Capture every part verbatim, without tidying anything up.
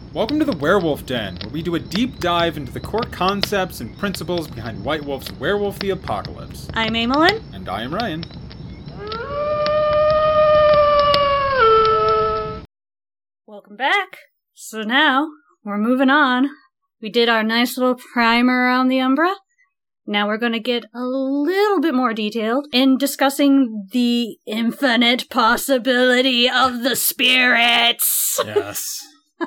Welcome to the Werewolf Den, where we do a deep dive into the core concepts and principles behind White Wolf's Werewolf the Apocalypse. I'm Amelin. And I am Ryan. Welcome back. So now, we're moving on. We did our nice little primer on the Umbra. Now we're going to get a little bit more detailed in discussing the infinite possibility of the spirits. Yes.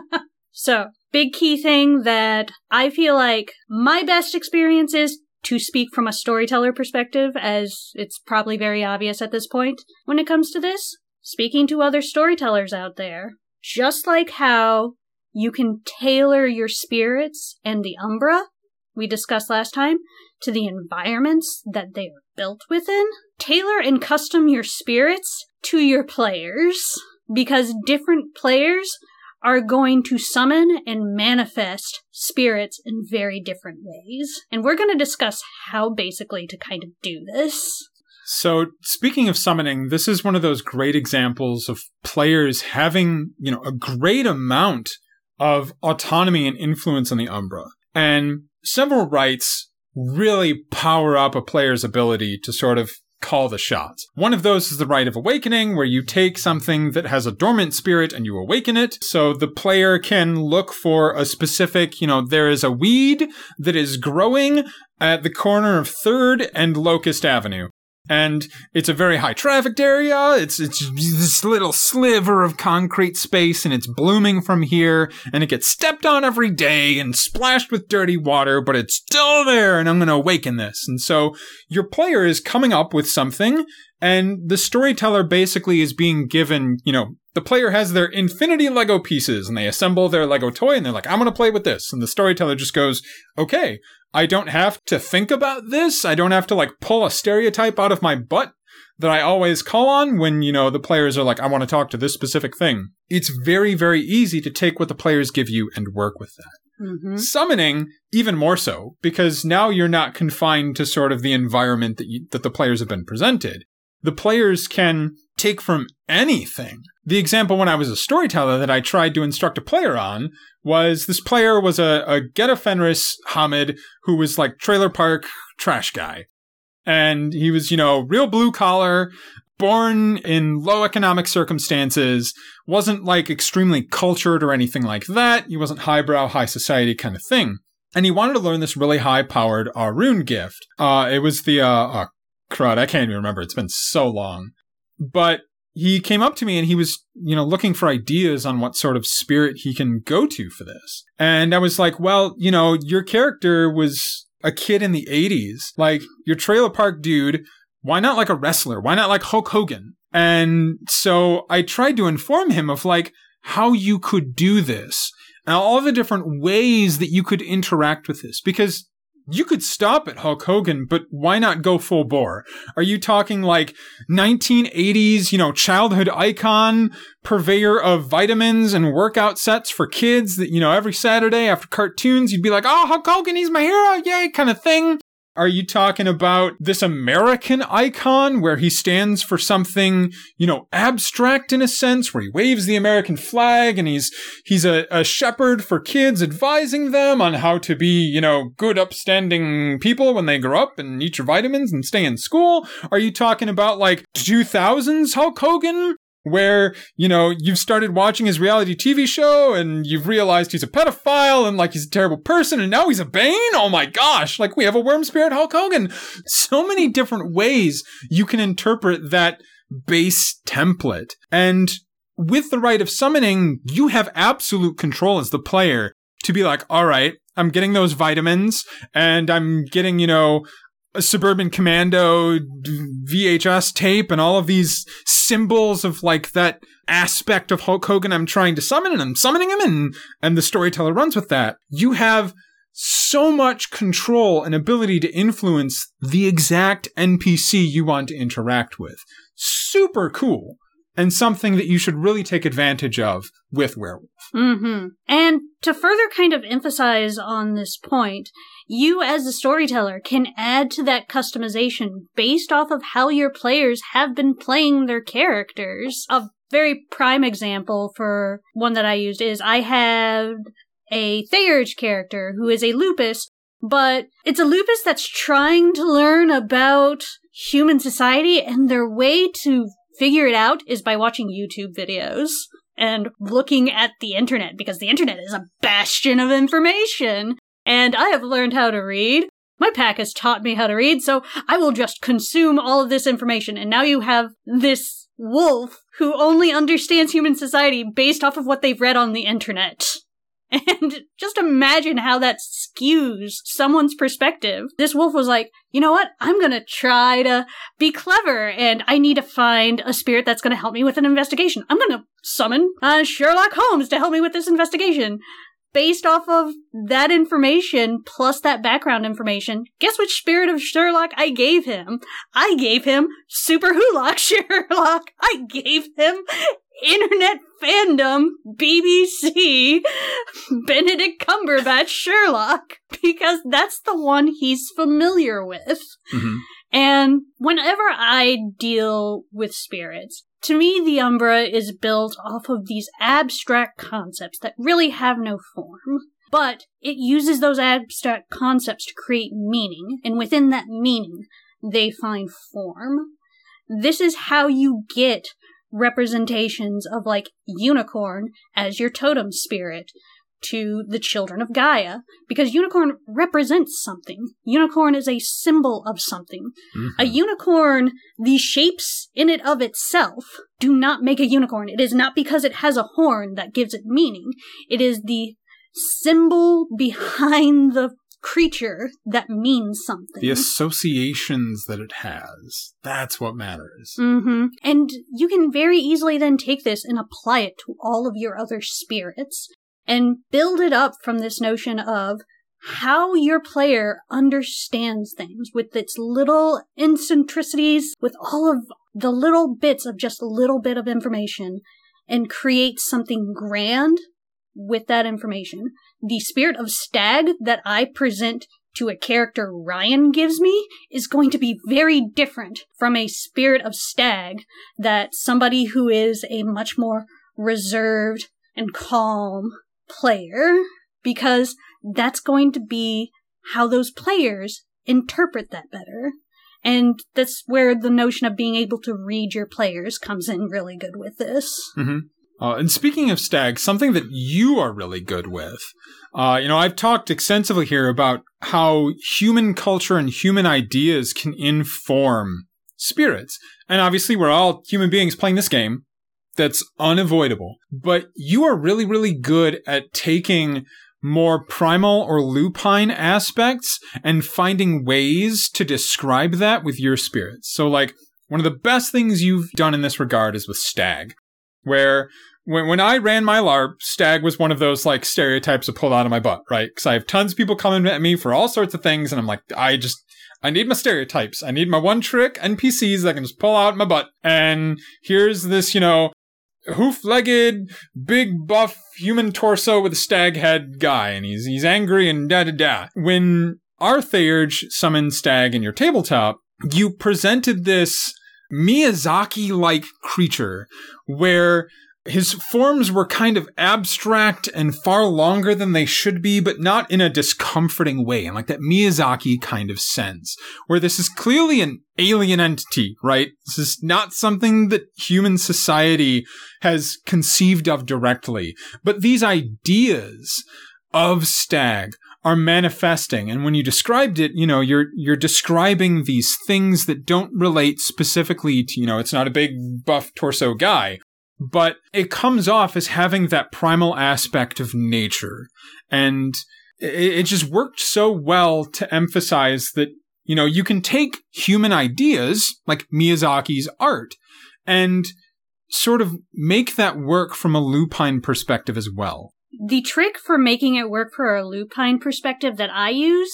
So, big key thing that I feel like my best experience is to speak from a storyteller perspective, as it's probably very obvious at this point when it comes to this. Speaking to other storytellers out there, just like how you can tailor your spirits and the Umbra, we discussed last time, to the environments that they are built within, tailor and custom your spirits to your players, because different players are going to summon and manifest spirits in very different ways. And we're going to discuss how basically to kind of do this. So, speaking of summoning, this is one of those great examples of players having, you know, a great amount of autonomy and influence on the Umbra. And several rights really power up a player's ability to sort of call the shots. One of those is the Rite of Awakening, where you take something that has a dormant spirit and you awaken it. So the player can look for a specific, you know, there is a weed that is growing at the corner of third and Locust Avenue. And it's a very high trafficked area. It's it's this little sliver of concrete space, and it's blooming from here, and it gets stepped on every day and splashed with dirty water, but it's still there, and I'm going to awaken this. And so your player is coming up with something, and the storyteller basically is being given, you know, the player has their infinity Lego pieces, and they assemble their Lego toy, and they're like, I'm going to play with this. And the storyteller just goes, okay, I don't have to think about this. I don't have to, like, pull a stereotype out of my butt that I always call on when, you know, the players are like, I want to talk to this specific thing. It's very, very easy to take what the players give you and work with that. Mm-hmm. Summoning, even more so, because now you're not confined to sort of the environment that you, that the players have been presented. The players can take from anything. The example when I was a storyteller that I tried to instruct a player on was this player was a, a Geta Fenris Hamid who was like trailer park trash guy. And he was, you know, real blue collar, born in low economic circumstances, wasn't like extremely cultured or anything like that. He wasn't highbrow, high society kind of thing. And he wanted to learn this really high powered uh, rune gift. Uh, it was the, uh, uh, crud, I can't even remember. It's been so long. But he came up to me and he was, you know, looking for ideas on what sort of spirit he can go to for this. And I was like, well, you know, your character was a kid in the eighties. Like, your trailer park dude, why not like a wrestler? Why not like Hulk Hogan? And so I tried to inform him of like how you could do this and all the different ways that you could interact with this. Because you could stop at Hulk Hogan, but why not go full bore? Are you talking like nineteen eighties, you know, childhood icon, purveyor of vitamins and workout sets for kids that, you know, every Saturday after cartoons, you'd be like, oh, Hulk Hogan, he's my hero, yay, kind of thing? Are you talking about this American icon where he stands for something, you know, abstract in a sense, where he waves the American flag and he's he's a, a shepherd for kids, advising them on how to be, you know, good, upstanding people when they grow up and eat your vitamins and stay in school? Are you talking about like two thousands Hulk Hogan, where, you know, you've started watching his reality T V show and you've realized he's a pedophile and like he's a terrible person and now he's a Bane? Oh my gosh, like we have a worm spirit Hulk Hogan. So many different ways you can interpret that base template. And with the Rite of Summoning, you have absolute control as the player to be like, all right, I'm getting those vitamins and I'm getting, you know, a Suburban Commando V H S tape and all of these symbols of like that aspect of Hulk Hogan I'm trying to summon, and I'm summoning him, and, and the storyteller runs with that. You have so much control and ability to influence the exact N P C you want to interact with. Super cool. And something that you should really take advantage of with Werewolf. Mm-hmm. And to further kind of emphasize on this point, you as a storyteller can add to that customization based off of how your players have been playing their characters of very prime example for one that I used is I have a Theurge character who is a lupus, but it's a lupus that's trying to learn about human society, and their way to figure it out is by watching YouTube videos and looking at the internet, because the internet is a bastion of information. And I have learned how to read. My pack has taught me how to read, so I will just consume all of this information. And now you have this wolf who only understands human society based off of what they've read on the internet. And just imagine how that skews someone's perspective. This wolf was like, you know what? I'm gonna try to be clever, and I need to find a spirit that's gonna help me with an investigation. I'm gonna summon uh, Sherlock Holmes to help me with this investigation. Based off of that information, plus that background information, guess which spirit of Sherlock I gave him? I gave him Super Hulock Sherlock. I gave him internet fandom, B B C, Benedict Cumberbatch Sherlock, because that's the one he's familiar with. Mm-hmm. And whenever I deal with spirits, to me, the Umbra is built off of these abstract concepts that really have no form. But it uses those abstract concepts to create meaning, and within that meaning, they find form. This is how you get representations of, like, Unicorn as your totem spirit to the children of Gaia, because unicorn represents something. Unicorn is a symbol of something. Mm-hmm. A unicorn, the shapes in it of itself do not make a unicorn. It is not because it has a horn that gives it meaning. It is the symbol behind the creature that means something. The associations that it has. That's what matters. Mm-hmm. And you can very easily then take this and apply it to all of your other spirits, and build it up from this notion of how your player understands things with its little eccentricities, with all of the little bits of just a little bit of information, and create something grand with that information. The spirit of stag that I present to a character Ryan gives me is going to be very different from a spirit of stag that somebody who is a much more reserved and calm player, because that's going to be how those players interpret that better. And that's where the notion of being able to read your players comes in really good with this. Mm-hmm. Uh, and speaking of stag, something that you are really good with, uh, you know, I've talked extensively here about how human culture and human ideas can inform spirits. And obviously we're all human beings playing this game. That's unavoidable. But you are really, really good at taking more primal or lupine aspects and finding ways to describe that with your spirits. So, like, one of the best things you've done in this regard is with stag, where when when I ran my LARP, stag was one of those, like, stereotypes that pulled out of my butt, right? Because I have tons of people coming at me for all sorts of things, and I'm like, I just... I need my stereotypes. I need my one-trick N P Cs that I can just pull out my butt. And here's this, you know, hoof-legged, big, buff, human torso with a stag head guy, and he's he's angry and da-da-da. When our Theurge summoned stag in your tabletop, you presented this Miyazaki-like creature where his forms were kind of abstract and far longer than they should be, but not in a discomforting way, in like that Miyazaki kind of sense, where this is clearly an alien entity, right? This is not something that human society has conceived of directly, but these ideas of stag are manifesting. And when you described it, you know, you're you're describing these things that don't relate specifically to, you know, it's not a big buff torso guy, but it comes off as having that primal aspect of nature. And it, it just worked so well to emphasize that, you know, you can take human ideas, like Miyazaki's art, and sort of make that work from a lupine perspective as well. The trick for making it work for a lupine perspective that I use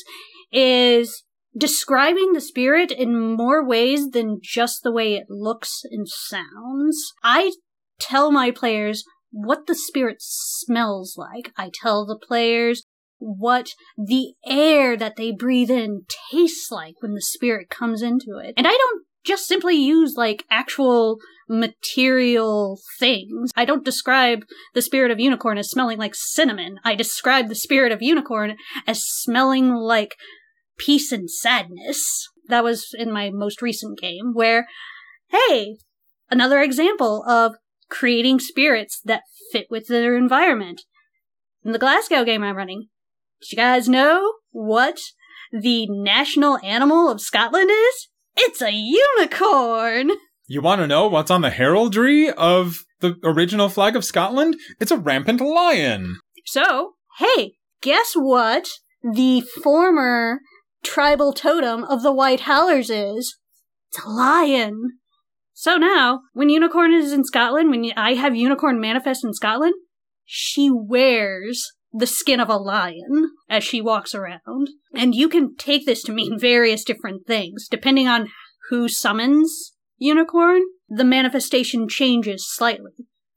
is describing the spirit in more ways than just the way it looks and sounds. I tell my players what the spirit smells like. I tell the players what the air that they breathe in tastes like when the spirit comes into it. And I don't just simply use, like, actual material things. I don't describe the spirit of unicorn as smelling like cinnamon. I describe the spirit of unicorn as smelling like peace and sadness. That was in my most recent game, where, hey, another example of creating spirits that fit with their environment. In the Glasgow game I'm running, did you guys know what the national animal of Scotland is? It's a unicorn! You want to know what's on the heraldry of the original flag of Scotland? It's a rampant lion. So, hey, guess what the former tribal totem of the White Howlers is? It's a lion. So now, when Unicorn is in Scotland, when I have Unicorn manifest in Scotland, she wears the skin of a lion as she walks around. And you can take this to mean various different things. Depending on who summons Unicorn, the manifestation changes slightly.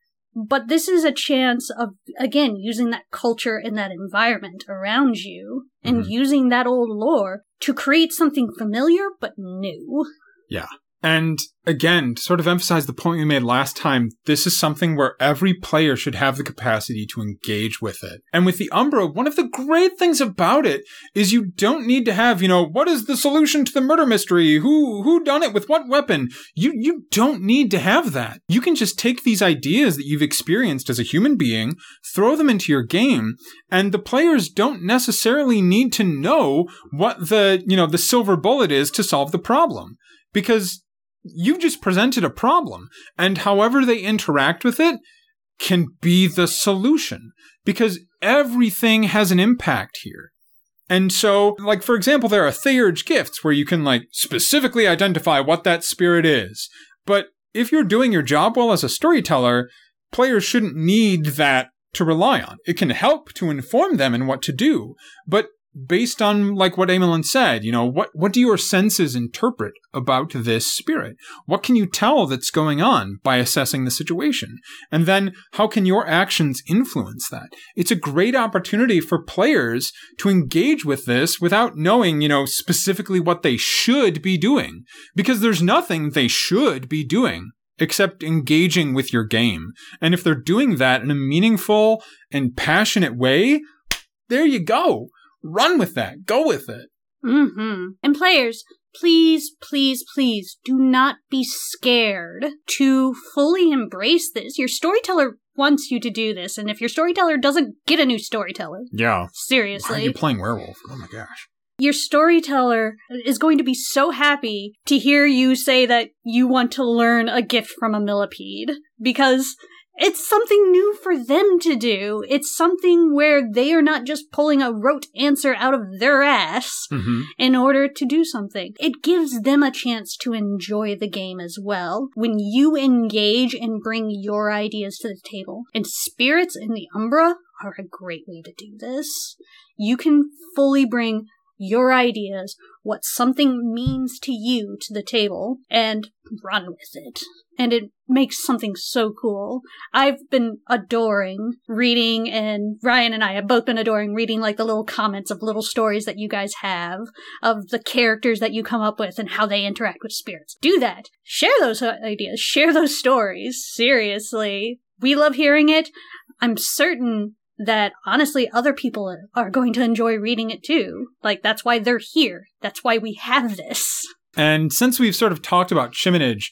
But this is a chance of, again, using that culture and that environment around you and mm-hmm. using that old lore to create something familiar but new. Yeah. And again, to sort of emphasize the point we made last time, this is something where every player should have the capacity to engage with it. And with the Umbra, one of the great things about it is you don't need to have, you know, what is the solution to the murder mystery? Who who done it with what weapon? You you don't need to have that. You can just take these ideas that you've experienced as a human being, throw them into your game, and the players don't necessarily need to know what the, you know, the silver bullet is to solve the problem. Because you've just presented a problem, and however they interact with it can be the solution, because everything has an impact here. And so, like, for example, there are Theurge gifts where you can, like, specifically identify what that spirit is. But if you're doing your job well as a storyteller, players shouldn't need that to rely on. It can help to inform them in what to do, but based on, like what Amelin said, you know, what, what do your senses interpret about this spirit? What can you tell that's going on by assessing the situation? And then how can your actions influence that? It's a great opportunity for players to engage with this without knowing, you know, specifically what they should be doing, because there's nothing they should be doing except engaging with your game. And if they're doing that in a meaningful and passionate way, there you go. Run with that. Go with it. Mm-hmm. And players, please, please, please do not be scared to fully embrace this. Your storyteller wants you to do this, and if your storyteller doesn't, get a new storyteller. Yeah. Seriously. Why are you playing werewolf? Oh my gosh. Your storyteller is going to be so happy to hear you say that you want to learn a gift from a millipede, because it's something new for them to do. It's something where they are not just pulling a rote answer out of their ass mm-hmm. in order to do something. It gives them a chance to enjoy the game as well. When you engage and bring your ideas to the table. And spirits in the Umbra are a great way to do this. You can fully bring your ideas, what something means to you, to the table, and run with it. And it makes something so cool. I've been adoring reading, and Ryan and I have both been adoring reading, like, the little comments of little stories that you guys have, of the characters that you come up with and how they interact with spirits. Do that. Share those ideas. Share those stories. Seriously. We love hearing it. I'm certain that, honestly, other people are going to enjoy reading it too. Like, that's why they're here. That's why we have this. And since we've sort of talked about Chiminage,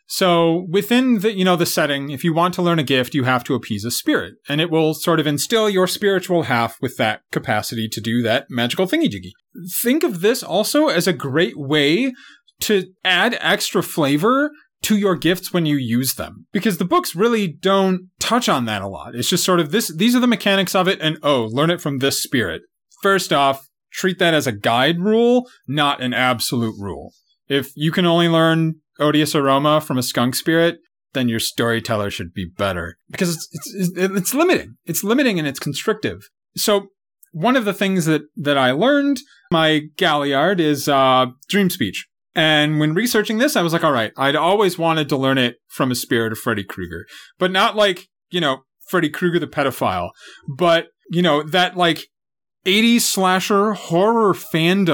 so within the, you know, the setting, if you want to learn a gift, you have to appease a spirit, and it will sort of instill your spiritual half with that capacity to do that magical thingy-jiggy. Think of this also as a great way to add extra flavor to your gifts when you use them, because the books really don't touch on that a lot. It's just sort of this, these are the mechanics of it, and oh, learn it from this spirit. First off, treat that as a guide rule, not an absolute rule. If you can only learn Odious Aroma from a skunk spirit, then your storyteller should be better, because it's, it's, it's limiting. It's limiting and it's constrictive. So one of the things that, that I learned, my Galliard, is uh, dream speech. And when researching this, I was like, all right, I'd always wanted to learn it from a spirit of Freddy Krueger, but not like, you know, Freddy Krueger the pedophile, but, you know, that like eighties slasher horror fandom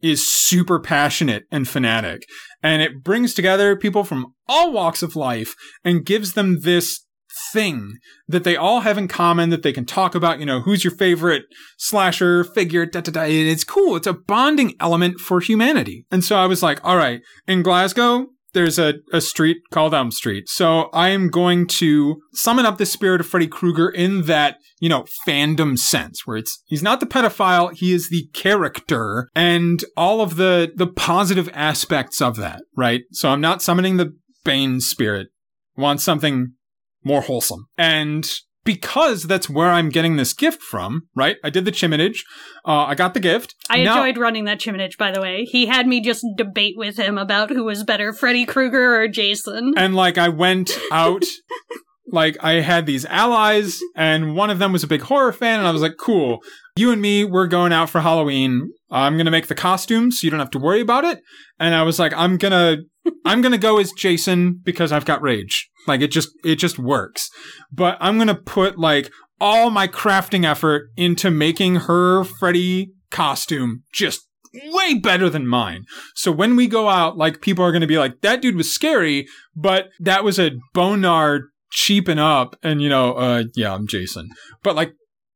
is super passionate and fanatic. And it brings together people from all walks of life and gives them this thing that they all have in common that they can talk about, you know, who's your favorite slasher figure, da da da. And it's cool. It's a bonding element for humanity. And so I was like, all right, in Glasgow, there's a, a street called Elm Street. So I am going to summon up the spirit of Freddy Krueger in that, you know, fandom sense where it's, he's not the pedophile, he is the character and all of the, the positive aspects of that, right? So I'm not summoning the Bane spirit. I want something more wholesome. And because that's where I'm getting this gift from, right? I did the Chiminage. Uh, I got the gift. I now, enjoyed running that Chiminage, by the way. He had me just debate with him about who was better, Freddy Krueger or Jason. And, like, I went out, like, I had these allies, and one of them was a big horror fan, and I was like, cool. You and me, we're going out for Halloween. I'm going to make the costumes so you don't have to worry about it. And I was like, I'm going to, I'm going to go as Jason because I've got rage. Like, it just, it just works. But I'm going to put, like, all my crafting effort into making her Freddy costume just way better than mine. So when we go out, like, people are going to be like, that dude was scary, but that was a Bonard cheapen up. And, you know, uh, yeah, I'm Jason. But, like,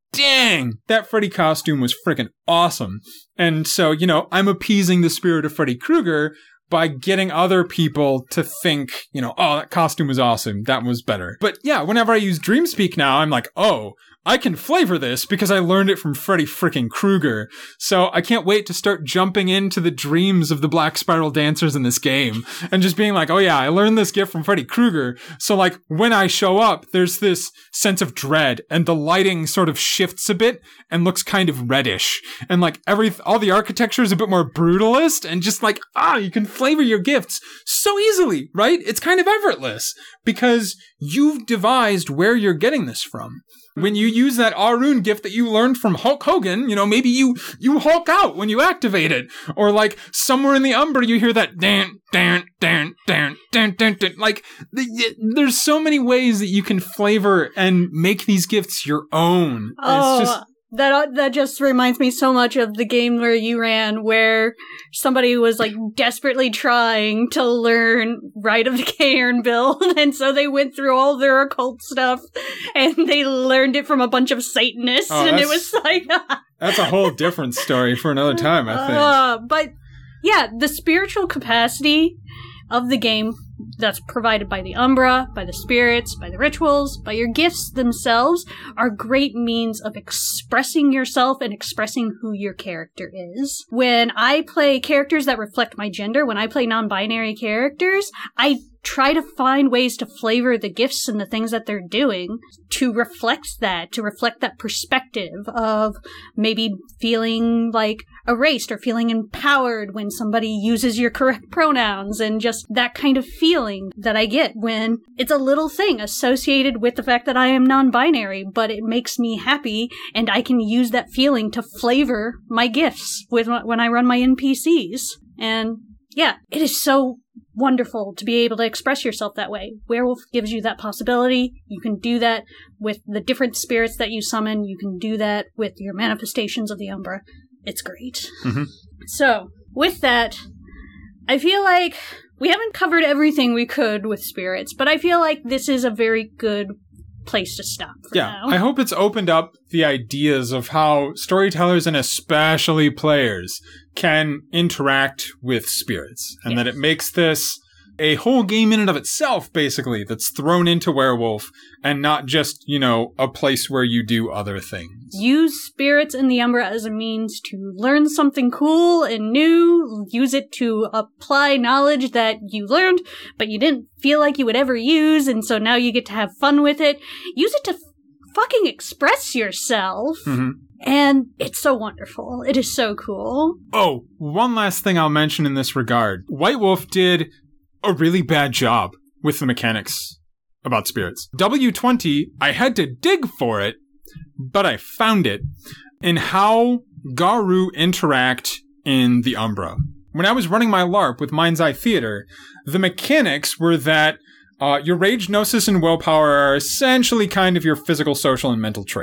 dang, that Freddy costume was freaking awesome. And so, you know, I'm appeasing the spirit of Freddy Krueger by getting other people to think, you know, oh, that costume was awesome. That was better. But yeah, whenever I use Dreamspeak now, I'm like, oh, I can flavor this because I learned it from Freddy freaking Krueger. So I can't wait to start jumping into the dreams of the Black Spiral dancers in this game and just being like, oh yeah, I learned this gift from Freddy Krueger. So like when I show up, there's this sense of dread and the lighting sort of shifts a bit and looks kind of reddish. And like every, all the architecture is a bit more brutalist and just like, ah, you can flavor your gifts so easily, right? It's kind of effortless because you've devised where you're getting this from. When you use that Arun gift that you learned from Hulk Hogan, you know, maybe you, you Hulk out when you activate it. Or like somewhere in the Umbra, you hear that dan, dan, dan, dan, dan, dan, dan. Like the, there's so many ways that you can flavor and make these gifts your own. Oh. It's just, That that just reminds me so much of the game where you ran, where somebody was like desperately trying to learn Rite of the Cairn build, and so they went through all their occult stuff, and they learned it from a bunch of Satanists, oh, and it was like... that's a whole different story for another time, I think. Uh, but yeah, the spiritual capacity of the game that's provided by the Umbra, by the spirits, by the rituals, by your gifts themselves are great means of expressing yourself and expressing who your character is. When I play characters that reflect my gender, when I play non-binary characters, I try to find ways to flavor the gifts and the things that they're doing to reflect that, to reflect that perspective of maybe feeling like erased or feeling empowered when somebody uses your correct pronouns, and just that kind of feeling that I get when it's a little thing associated with the fact that I am non-binary, but it makes me happy and I can use that feeling to flavor my gifts with when I run my N P Cs. And yeah, it is so wonderful to be able to express yourself that way. Werewolf gives you that possibility. You can do that with the different spirits that you summon. You can do that with your manifestations of the Umbra. It's great. Mm-hmm. So, with that, I feel like we haven't covered everything we could with spirits, but I feel like this is a very good place to stop for yeah, now. I hope it's opened up the ideas of how storytellers and especially players can interact with spirits, and yes. that it makes this a whole game in and of itself, basically, that's thrown into Werewolf, and not just, you know, a place where you do other things. Use spirits in the Umbra as a means to learn something cool and new, use it to apply knowledge that you learned, but you didn't feel like you would ever use, and so now you get to have fun with it. Use it to f- fucking express yourself. Mm-hmm. And it's so wonderful. It is so cool. Oh, one last thing I'll mention in this regard. White Wolf did a really bad job with the mechanics about spirits. W twenty, I had to dig for it, but I found it in how Garou interact in the Umbra. When I was running my LARP with Mind's Eye Theater, the mechanics were that uh, your rage, gnosis, and willpower are essentially kind of your physical, social, and mental traits.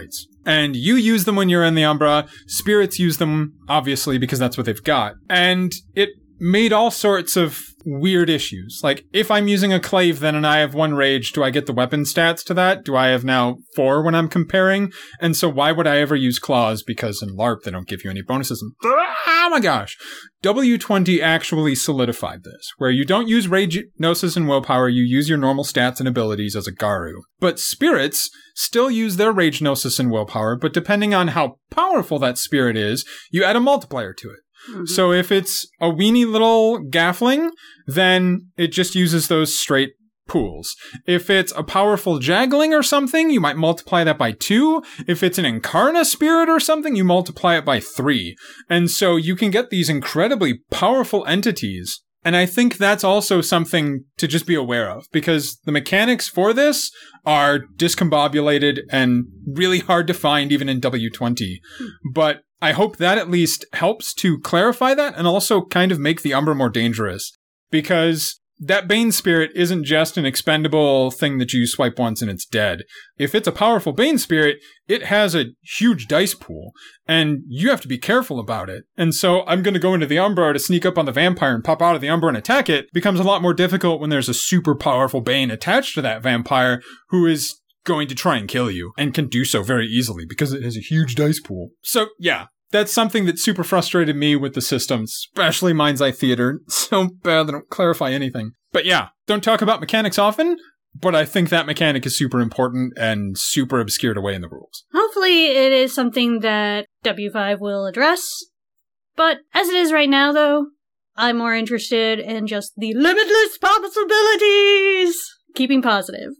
And you use them when you're in the Umbra. Spirits use them, obviously, because that's what they've got. And it made all sorts of weird issues. Like, if I'm using a Clave then and I have one rage, do I get the weapon stats to that? Do I have now four when I'm comparing? And so why would I ever use claws? Because in LARP, they don't give you any bonuses. And, oh my gosh. W twenty actually solidified this, where you don't use rage, gnosis, and willpower, you use your normal stats and abilities as a Garou. But spirits still use their rage, gnosis, and willpower, but depending on how powerful that spirit is, you add a multiplier to it. Mm-hmm. So if it's a weeny little gaffling, then it just uses those straight pools. If it's a powerful Jagling or something, you might multiply that by two. If it's an Incarna spirit or something, you multiply it by three. And so you can get these incredibly powerful entities. And I think that's also something to just be aware of, because the mechanics for this are discombobulated and really hard to find even in W twenty. But I hope that at least helps to clarify that and also kind of make the Umbra more dangerous, because that Bane Spirit isn't just an expendable thing that you swipe once and it's dead. If it's a powerful Bane Spirit, it has a huge dice pool, and you have to be careful about it. And so I'm going to go into the Umbra to sneak up on the vampire and pop out of the Umbra and attack it becomes a lot more difficult when there's a super powerful Bane attached to that vampire who is going to try and kill you, and can do so very easily because it has a huge dice pool. So yeah, that's something that super frustrated me with the system, especially Mind's Eye Theater. So bad they don't clarify anything. But yeah, don't talk about mechanics often, but I think that mechanic is super important and super obscured away in the rules. Hopefully it is something that W five will address. But as it is right now, though, I'm more interested in just the limitless possibilities! Keeping positive.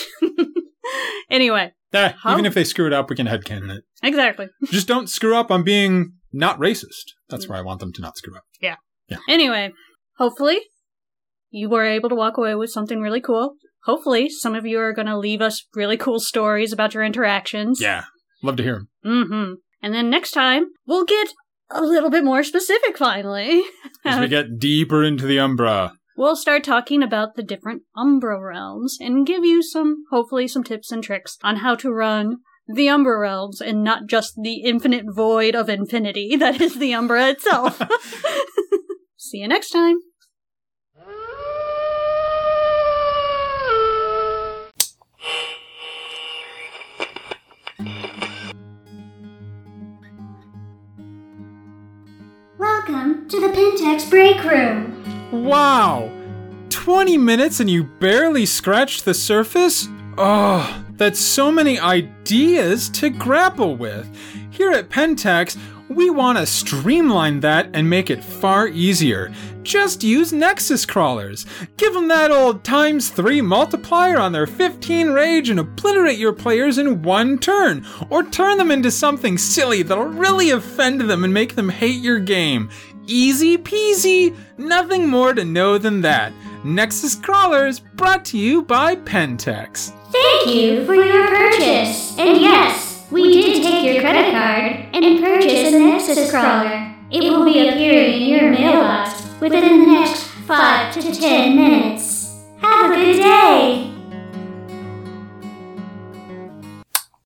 Anyway. Eh, even if they screw it up, we can headcanon it. Exactly. Just don't screw up on being not racist. That's where I want them to not screw up. Yeah. Yeah. Anyway, hopefully you were able to walk away with something really cool. Hopefully some of you are going to leave us really cool stories about your interactions. Yeah. Love to hear them. Mm-hmm. And then next time, we'll get a little bit more specific, finally. As we get deeper into the Umbra. We'll start talking about the different Umbra realms and give you some, hopefully, some tips and tricks on how to run the Umbra realms and not just the infinite void of infinity that is the Umbra itself. See you next time. Welcome to the Pentex Break Room. Wow! twenty minutes and you barely scratched the surface? Oh, that's so many ideas to grapple with. Here at Pentex, we want to streamline that and make it far easier. Just use Nexus crawlers. Give them that old times three multiplier on their fifteen rage and obliterate your players in one turn. Or turn them into something silly that'll really offend them and make them hate your game. Easy peasy, nothing more to know than that. Nexus Crawlers, brought to you by Pentex. Thank you for your purchase. And yes, we did take your credit card and purchase a Nexus Crawler. It will be appearing in your mailbox within the next five to ten minutes. Have a good day.